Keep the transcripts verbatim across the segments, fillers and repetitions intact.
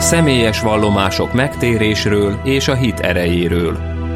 Személyes vallomások megtérésről és a hit erejéről.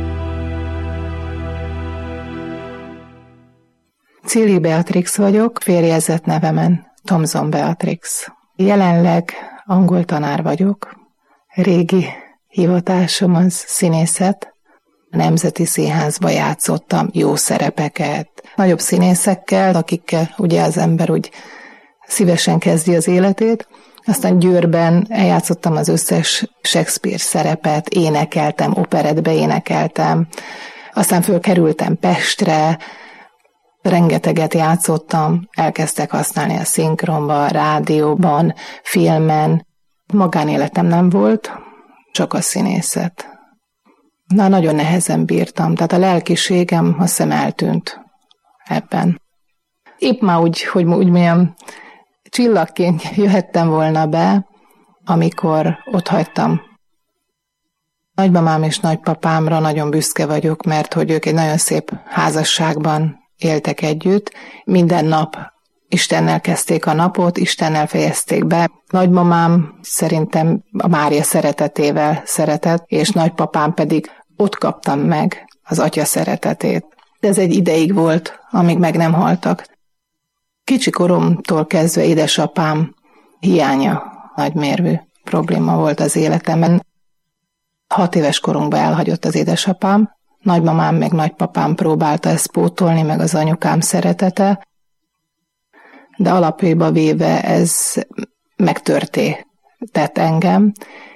Cili Beatrix vagyok, férjezett nevemen Thomson Beatrix. Jelenleg angol tanár vagyok. Régi hivatásom az színészet. A Nemzeti Színházba játszottam jó szerepeket. Nagyobb színészekkel, akikkel ugye az ember úgy szívesen kezdi az életét. Aztán Győrben eljátszottam az összes Shakespeare szerepet, énekeltem, operettbe énekeltem. Aztán fölkerültem Pestre, rengeteget játszottam, elkezdtek használni a szinkronba, a rádióban, filmen. Magánéletem nem volt, csak a színészet. Na, nagyon nehezen bírtam, tehát a lelkiségem azt hiszem eltűnt ebben. Épp már úgy, hogy úgy milyen csillagként jöhettem volna be, amikor ott hagytam. Nagymamám és nagypapámra nagyon büszke vagyok, mert hogy ők egy nagyon szép házasságban éltek együtt. Minden nap Istennel kezdték a napot, Istennel fejezték be. Nagymamám szerintem a Mária szeretetével szeretett, és nagypapám pedig ott kaptam meg az atya szeretetét. Ez egy ideig volt, amíg meg nem haltak. Kicsi koromtól kezdve édesapám hiánya nagymérvű probléma volt az életemben. Hat éves korunkban elhagyott az édesapám, nagymamám meg nagypapám próbálta ezt pótolni, meg az anyukám szeretete, de alapjaiba véve ez megtörté tett engem.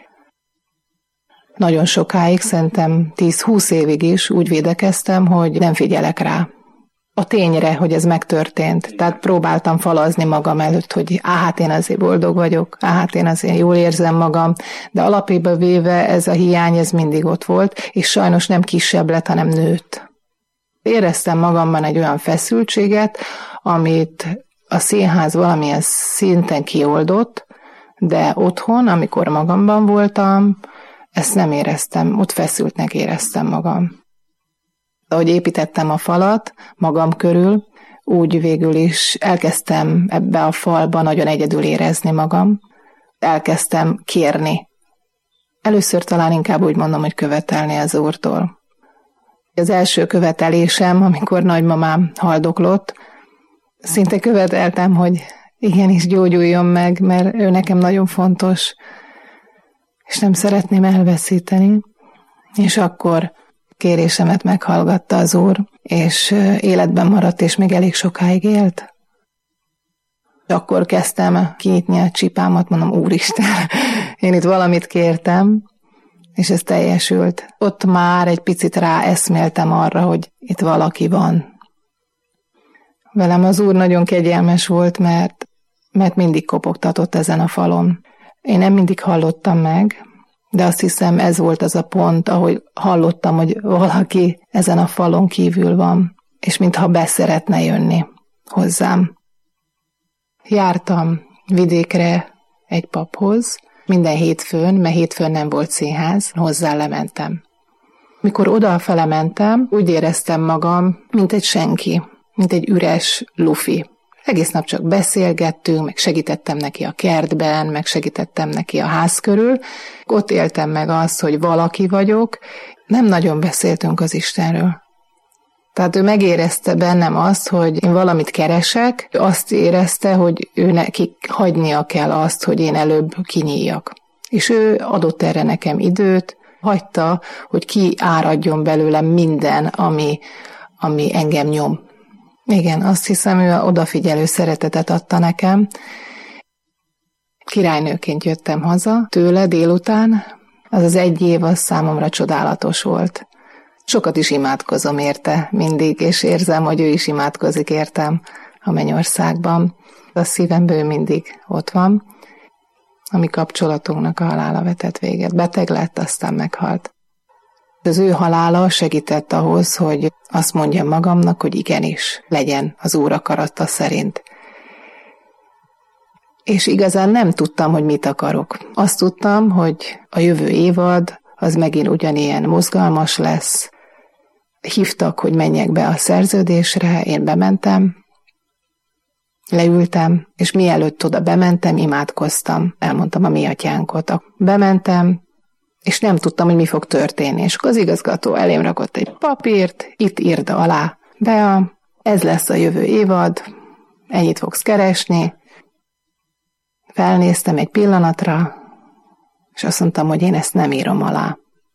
Nagyon sokáig, szerintem tíz-húsz évig is úgy védekeztem, hogy nem figyelek rá. A tényre, hogy ez megtörtént. Tehát próbáltam falazni magam előtt, hogy á, hát én azért boldog vagyok, á, hát én azért jól érzem magam, de alapjában véve ez a hiány, ez mindig ott volt, és sajnos nem kisebb lett, hanem nőtt. Éreztem magamban egy olyan feszültséget, amit a színház valamilyen szinten kioldott, de otthon, amikor magamban voltam, ezt nem éreztem, ott feszültnek éreztem magam. Ahogy építettem a falat magam körül, úgy végül is elkezdtem ebbe a falba nagyon egyedül érezni magam. Elkezdtem kérni. Először talán inkább úgy mondom, hogy követelni az Úrtól. Az első követelésem, amikor nagymamám haldoklott, szinte követeltem, hogy igenis gyógyuljon meg, mert ő nekem nagyon fontos, és nem szeretném elveszíteni. És akkor kérésemet meghallgatta az Úr, és életben maradt, és még elég sokáig élt. Akkor kezdtem kinyitni a csipámat, mondom, Úristen, én itt valamit kértem, és ez teljesült. Ott már egy picit ráeszméltem arra, hogy itt valaki van. Velem az Úr nagyon kegyelmes volt, mert, mert mindig kopogtatott ezen a falon. Én nem mindig hallottam meg, de azt hiszem ez volt az a pont, ahogy hallottam, hogy valaki ezen a falon kívül van, és mintha be szeretne jönni hozzám. Jártam vidékre egy paphoz, minden hétfőn, mert hétfőn nem volt színház, hozzá lementem. Mikor odafele mentem, úgy éreztem magam, mint egy senki, mint egy üres lufi. Egész nap csak beszélgettünk, meg segítettem neki a kertben, meg segítettem neki a ház körül. Ott éltem meg azt, hogy valaki vagyok. Nem nagyon beszéltünk az Istenről. Tehát ő megérezte bennem azt, hogy én valamit keresek, ő azt érezte, hogy ő neki hagynia kell azt, hogy én előbb kinyíljak. És ő adott erre nekem időt, hagyta, hogy kiáradjon belőlem minden, ami, ami engem nyom. Igen, azt hiszem, ő odafigyelő szeretetet adta nekem. Királynőként jöttem haza tőle délután. Az az egy év az számomra csodálatos volt. Sokat is imádkozom érte mindig, és érzem, hogy ő is imádkozik értem a mennyországban. A szívemből mindig ott van. A mi kapcsolatunknak a halála vetett véget. Beteg lett, aztán meghalt. Az ő halála segített ahhoz, hogy azt mondjam magamnak, hogy igenis, legyen az Úr akarata szerint. És igazán nem tudtam, hogy mit akarok. Azt tudtam, hogy a jövő évad az megint ugyanilyen mozgalmas lesz. Hívtak, hogy menjek be a szerződésre, én bementem, Leültem, és mielőtt oda bementem, imádkoztam. Elmondtam a mi atyánkot. Bementem, és nem tudtam, hogy mi fog történni. És akkor az igazgató elém rakott egy papírt, itt írd alá. Bea, ez lesz a jövő évad, ennyit fogsz keresni. Felnéztem egy pillanatra, és azt mondtam, hogy én ezt nem írom alá.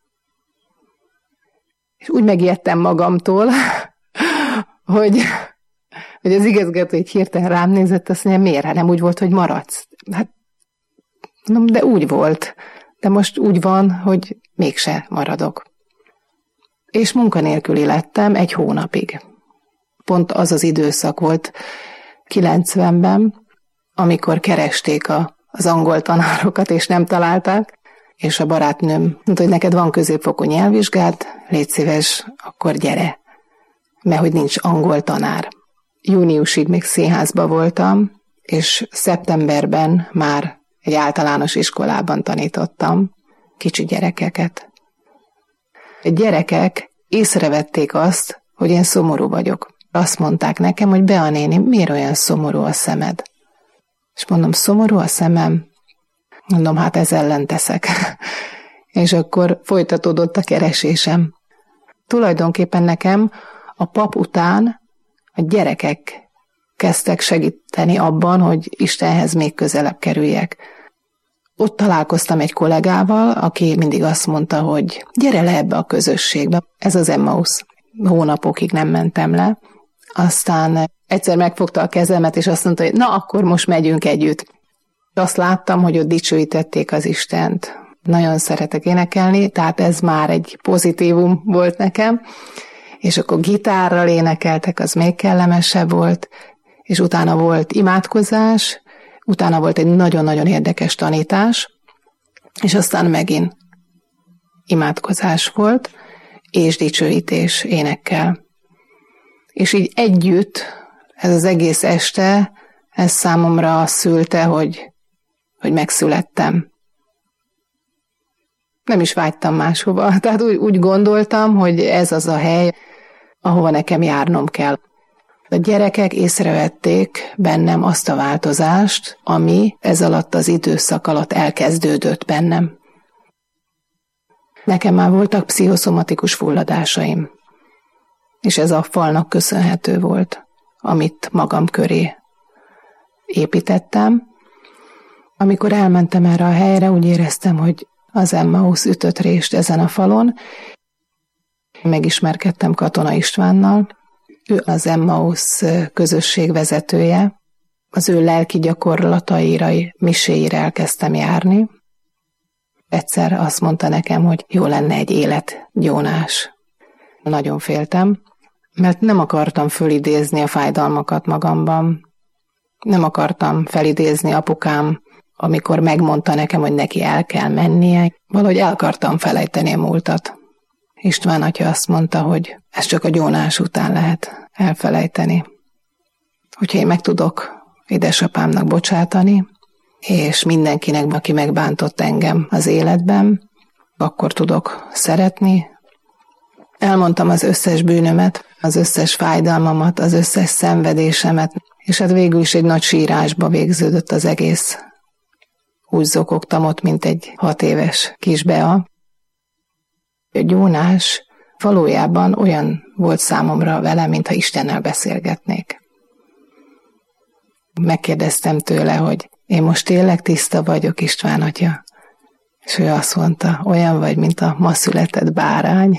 És úgy megijedtem magamtól, hogy, hogy az igazgató egy hirtelen rám nézett, azt mondja, miért? Nem úgy volt, hogy maradsz? Hát, de úgy volt. De most úgy van, hogy mégse maradok. És munkanélküli lettem egy hónapig. Pont az az időszak volt kilencvenben, amikor keresték a, az angol tanárokat, és nem találták, és a barátnőm mondta, hogy neked van középfokú nyelvvizsgád, légy szíves, akkor gyere, mert hogy nincs angol tanár. Júniusig még színházba voltam, és szeptemberben már egy általános iskolában tanítottam kicsi gyerekeket. A gyerekek észrevették azt, hogy én szomorú vagyok. Azt mondták nekem, hogy Bea néni, miért olyan szomorú a szemed? És mondom, szomorú a szemem? Mondom, hát ez ellen teszek. És akkor folytatódott a keresésem. Tulajdonképpen nekem a pap után a gyerekek kezdtek segíteni abban, hogy Istenhez még közelebb kerüljek. Ott találkoztam egy kollégával, aki mindig azt mondta, hogy gyere le ebbe a közösségbe. Ez az Emmaus. Hónapokig nem mentem le. Aztán egyszer megfogta a kezemet, és azt mondta, hogy na, akkor most megyünk együtt. Azt láttam, hogy ott dicsőítették az Istent. Nagyon szeretek énekelni, tehát ez már egy pozitívum volt nekem. És akkor gitárral énekeltek, az még kellemesebb volt, és utána volt imádkozás, utána volt egy nagyon-nagyon érdekes tanítás, és aztán megint imádkozás volt, és dicsőítés énekkel. És így együtt, ez az egész este, ez számomra azt szülte, hogy, hogy megszülettem. Nem is vágytam máshova. Tehát úgy, úgy gondoltam, hogy ez az a hely, ahova nekem járnom kell. A gyerekek észrevették bennem azt a változást, ami ez alatt az időszak alatt elkezdődött bennem. Nekem már voltak pszichoszomatikus fulladásaim, és ez a falnak köszönhető volt, amit magam köré építettem. Amikor elmentem erre a helyre, úgy éreztem, hogy az Emmaus ütött rést ezen a falon. Megismerkedtem Katona Istvánnal, ő az Emmaus közösség vezetője. Az ő lelki gyakorlataira, miséire elkezdtem járni. Egyszer azt mondta nekem, hogy jó lenne egy életgyónás. Nagyon féltem, mert nem akartam fölidézni a fájdalmakat magamban. Nem akartam felidézni apukám, amikor megmondta nekem, hogy neki el kell mennie. Valahogy el akartam felejteni a múltat. István atya azt mondta, hogy ez csak a gyónás után lehet elfelejteni. Hogyha én meg tudok édesapámnak bocsátani, és mindenkinek, aki megbántott engem az életben, akkor tudok szeretni. Elmondtam az összes bűnömet, az összes fájdalmamat, az összes szenvedésemet, és hát végül is egy nagy sírásba végződött az egész. Úgy zokogtam ott, mint egy hat éves kis Bea. A gyónás valójában olyan volt számomra vele, mintha Istennel beszélgetnék. Megkérdeztem tőle, hogy én most tényleg tiszta vagyok, István atya? És ő azt mondta, olyan vagy, mint a ma született bárány.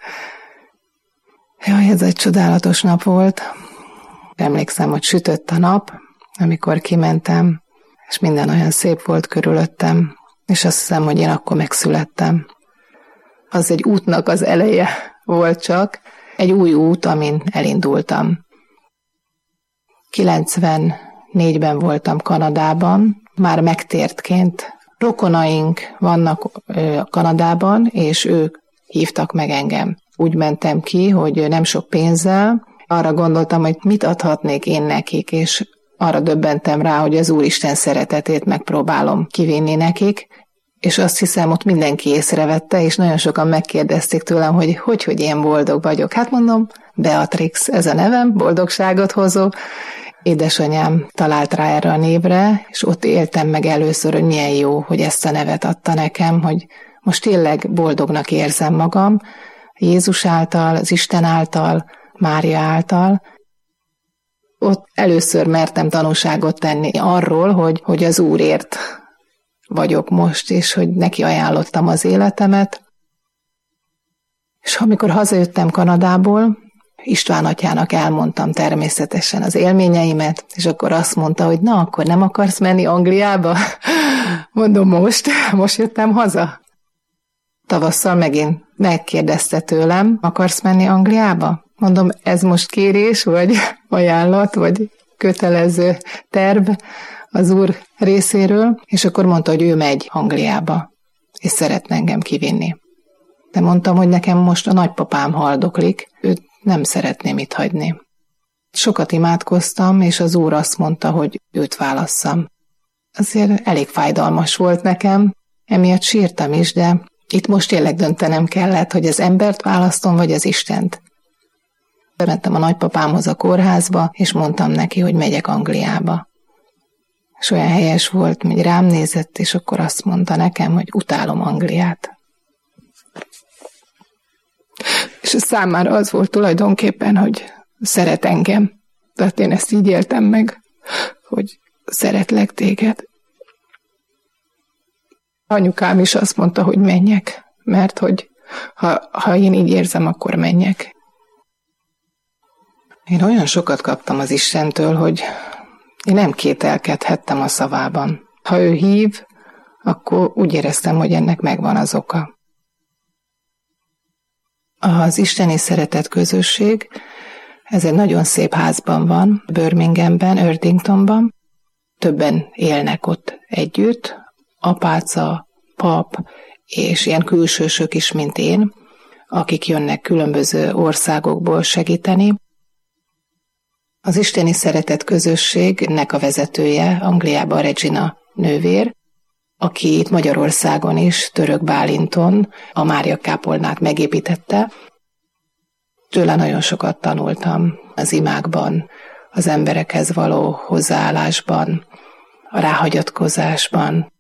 Jaj, ez egy csodálatos nap volt. Emlékszem, hogy sütött a nap, amikor kimentem, és minden olyan szép volt körülöttem, és azt hiszem, hogy én akkor megszülettem. Az egy útnak az eleje volt csak, egy új út, amin elindultam. kilencvennégyben voltam Kanadában, már megtértként. Rokonaink vannak Kanadában, és ők hívtak meg engem. Úgy mentem ki, hogy nem sok pénzzel, arra gondoltam, hogy mit adhatnék én nekik, és arra döbbentem rá, hogy az Úristen szeretetét megpróbálom kivinni nekik, és azt hiszem, ott mindenki észrevette, és nagyon sokan megkérdezték tőlem, hogy hogy, hogy én boldog vagyok. Hát mondom, Beatrix, ez a nevem, boldogságot hozó, Édesanyám talált rá erre a névre, és ott éltem meg először, hogy milyen jó, hogy ezt a nevet adta nekem, hogy most tényleg boldognak érzem magam, Jézus által, az Isten által, Mária által. Ott először mertem tanúságot tenni arról, hogy, hogy az Úrért vagyok most, és hogy neki ajánlottam az életemet. És amikor hazajöttem Kanadából, István atyának elmondtam természetesen az élményeimet, és akkor azt mondta, hogy na, akkor nem akarsz menni Angliába? Mondom, most, most jöttem haza. Tavasszal megint megkérdezte tőlem, akarsz menni Angliába? Mondom, ez most kérés, vagy ajánlat, vagy kötelező terv az Úr részéről, és akkor mondta, hogy ő megy Angliába, és szeretne engem kivinni. De mondtam, hogy nekem most a nagypapám haldoklik, őt nem szeretném itt hagyni. Sokat imádkoztam, és az Úr azt mondta, hogy őt válasszam. Azért elég fájdalmas volt nekem, emiatt sírtam is, de itt most tényleg döntenem kellett, hogy az embert választom, vagy az Istent. Bementem a nagypapámhoz a kórházba, és mondtam neki, hogy megyek Angliába. És olyan helyes volt, hogy rám nézett, és akkor azt mondta nekem, hogy utálom Angliát. És számára az volt tulajdonképpen, hogy szeret engem. Tehát én ezt így éltem meg, hogy szeretlek téged. Anyukám is azt mondta, hogy menjek, mert hogy ha, ha én így érzem, akkor menjek. Én olyan sokat kaptam az Istentől, hogy én nem kételkedhettem a szavában. Ha ő hív, akkor úgy éreztem, hogy ennek megvan az oka. Az isteni szeretet közösség, ez egy nagyon szép házban van, Birminghamben, Irvingtonban. Többen élnek ott együtt, apáca, pap és ilyen külsősök is, mint én, akik jönnek különböző országokból segíteni. Az isteni szeretet közösségnek a vezetője Angliában Regina nővér, aki itt Magyarországon is, Török Bálinton a Mária kápolnát megépítette. Tőle nagyon sokat tanultam az imákban, az emberekhez való hozzáállásban, a ráhagyatkozásban.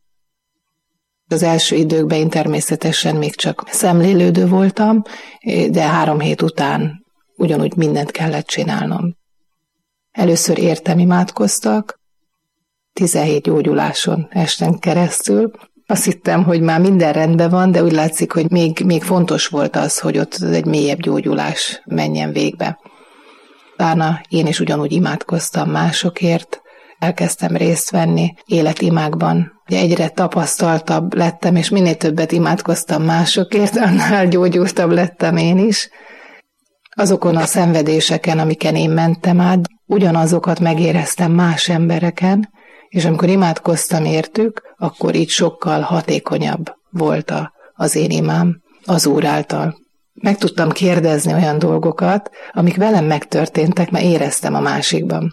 Az első időkben én természetesen még csak szemlélődő voltam, de három hét után ugyanúgy mindent kellett csinálnom. Először értem imádkoztak, tizenhét gyógyuláson esten keresztül. Azt hittem, hogy már minden rendben van, de úgy látszik, hogy még, még fontos volt az, hogy ott egy mélyebb gyógyulás menjen végbe. Utána én is ugyanúgy imádkoztam másokért, elkezdtem részt venni életimákban. Ugye egyre tapasztaltabb lettem, és minél többet imádkoztam másokért, annál gyógyultabb lettem én is. Azokon a szenvedéseken, amiken én mentem át, ugyanazokat megéreztem más embereken, és amikor imádkoztam értük, akkor így sokkal hatékonyabb volt az én imám az Úr által. Meg tudtam kérdezni olyan dolgokat, amik velem megtörténtek, mert éreztem a másikban.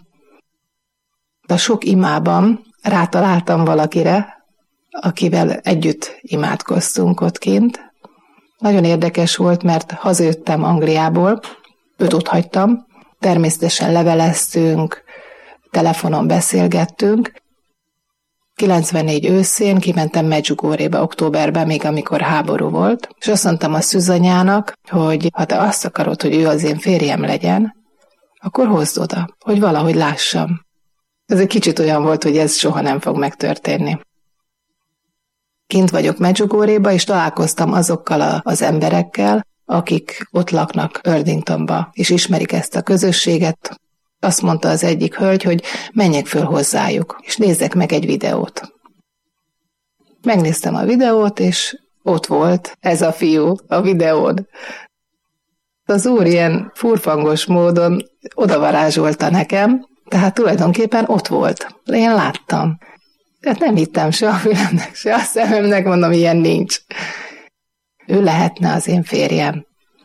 A sok imában rátaláltam valakire, akivel együtt imádkoztunk ott kint. Nagyon érdekes volt, mert hazajöttem Angliából, őt ott hagytam, természetesen leveleztünk, telefonon beszélgettünk. kilencvennégy őszén kimentem Medjugorjébe októberben, még amikor háború volt, és azt mondtam a szűzanyának, hogy ha te azt akarod, hogy ő az én férjem legyen, akkor hozd oda, hogy valahogy lássam. Ez egy kicsit olyan volt, hogy ez soha nem fog megtörténni. Kint vagyok Medjugorjéba, és találkoztam azokkal a, az emberekkel, akik ott laknak Irvingtonba, és ismerik ezt a közösséget. Azt mondta az egyik hölgy, hogy menjek föl hozzájuk, és nézzek meg egy videót. Megnéztem a videót, és ott volt ez a fiú a videón. Az Úr ilyen furfangos módon odavarázsolta nekem, tehát tulajdonképpen ott volt. Én láttam. Tehát nem hittem se a fülemnek, se a szememnek, mondom, ilyen nincs. Ő lehetne az én férjem.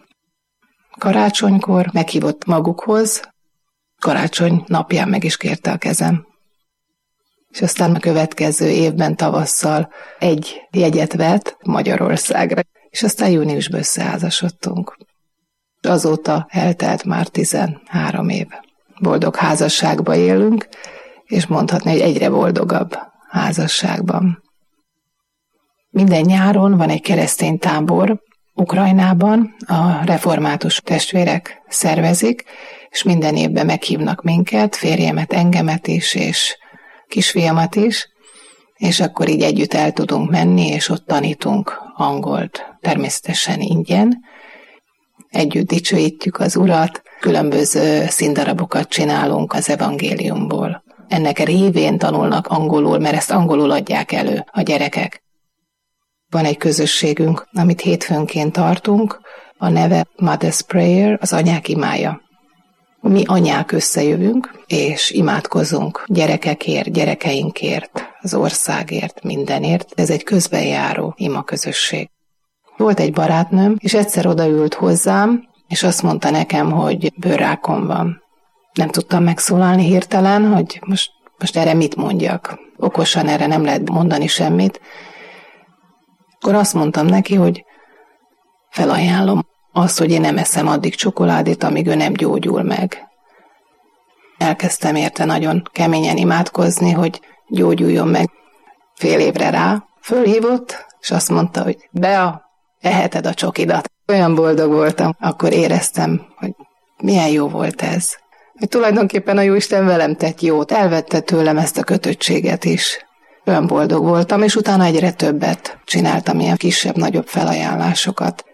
Karácsonykor meghívott magukhoz, karácsony napján meg is kérte a kezem. És aztán a következő évben tavasszal egy jegyet vett Magyarországra, és aztán júniusban összeházasodtunk. Azóta eltelt már tizenhárom év. boldog házasságban élünk, és mondhatni, hogy egyre boldogabb házasságban. Minden nyáron van egy keresztény tábor Ukrajnában, a református testvérek szervezik, és minden évben meghívnak minket, férjemet, engemet is, és kisfiamat is, és akkor így együtt el tudunk menni, és ott tanítunk angolt, természetesen ingyen. Együtt dicsőítjük az Urat, különböző színdarabokat csinálunk az evangéliumból. Ennek révén tanulnak angolul, mert ezt angolul adják elő a gyerekek. Van egy közösségünk, amit hétfőnként tartunk, a neve Mother's Prayer, az anyák imája. Mi anyák összejövünk, és imádkozunk gyerekekért, gyerekeinkért, az országért, mindenért. Ez egy közbenjáró imaközösség. Volt egy barátnőm, és egyszer odaült hozzám, és azt mondta nekem, hogy bőrrákom van. Nem tudtam megszólalni hirtelen, hogy most, most erre mit mondjak. Okosan erre nem lehet mondani semmit. Akkor azt mondtam neki, hogy felajánlom azt, hogy én nem eszem addig csokoládét, amíg ő nem gyógyul meg. Elkezdtem érte nagyon keményen imádkozni, hogy gyógyuljon meg. Fél évre rá fölhívott, és azt mondta, hogy Bea, eheted a csokidat. Olyan boldog voltam, akkor éreztem, hogy milyen jó volt ez. Hogy tulajdonképpen a Jóisten velem tett jót, elvette tőlem ezt a kötöttséget is. Olyan boldog voltam, és utána egyre többet csináltam, ilyen kisebb-nagyobb felajánlásokat.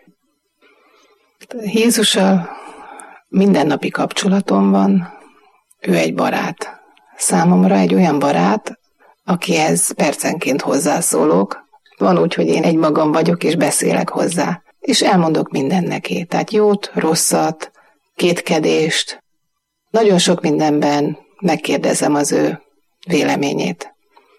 Jézussal mindennapi kapcsolatom van, ő egy barát. Számomra egy olyan barát, akihez percenként hozzászólok. Van úgy, hogy én egymagam vagyok, és beszélek hozzá. És elmondok mindent neki. Tehát jót, rosszat, kétkedést. Nagyon sok mindenben megkérdezem az ő véleményét.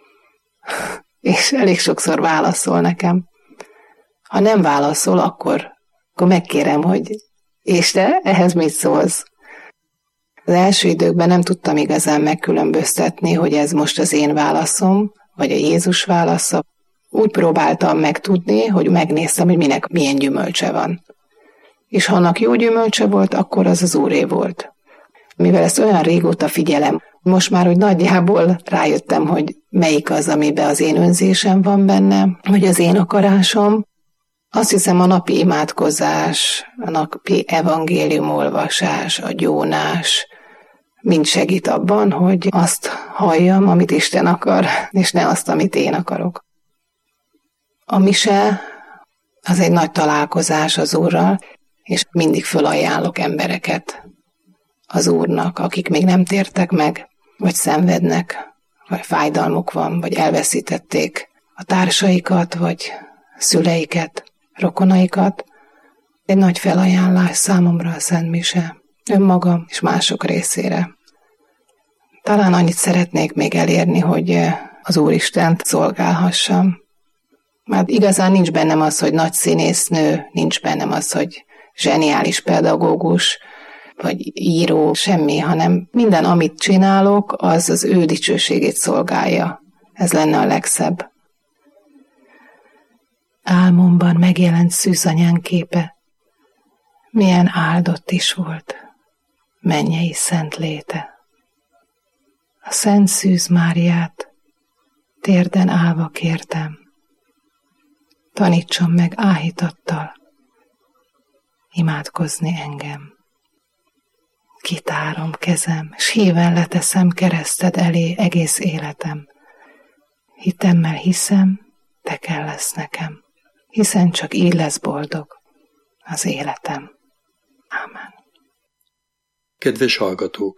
És elég sokszor válaszol nekem. Ha nem válaszol, akkor, akkor megkérem, hogy és te ehhez mit szólsz? Az első időkben nem tudtam igazán megkülönböztetni, hogy ez most az én válaszom, vagy a Jézus válasza. Úgy próbáltam megtudni, hogy megnéztem, hogy minek milyen gyümölcse van. És ha annak jó gyümölcse volt, akkor az az Úré volt. Mivel ezt olyan régóta figyelem, most már úgy nagyjából rájöttem, hogy melyik az, amiben az én önzésem van benne, vagy az én akarásom. Azt hiszem, a napi imádkozás, a napi evangéliumolvasás, a gyónás mind segít abban, hogy azt halljam, amit Isten akar, és ne azt, amit én akarok. A mise az egy nagy találkozás az Úrral, és mindig fölajánlok embereket az Úrnak, akik még nem tértek meg, vagy szenvednek, vagy fájdalmuk van, vagy elveszítették a társaikat, vagy szüleiket, rokonaikat. Egy nagy felajánlás számomra a Szent Mise, önmagam és mások részére. Talán annyit szeretnék még elérni, hogy az Úristent szolgálhassam. Már igazán nincs bennem az, hogy nagy színésznő, nincs bennem az, hogy zseniális pedagógus, vagy író, semmi, hanem minden, amit csinálok, az az ő dicsőségét szolgálja. Ez lenne a legszebb. Álmomban megjelent szűzanyán képe. Milyen áldott is volt, mennyei szent léte. A Szent Szűz Máriát térden állva kértem. Tanítson meg áhítattal imádkozni engem. Kitárom kezem, s híven leteszem kereszted elé egész életem. Hitemmel hiszem, te kell lesz nekem, hiszen csak így lesz boldog az életem. Ámen. Kedves hallgatók!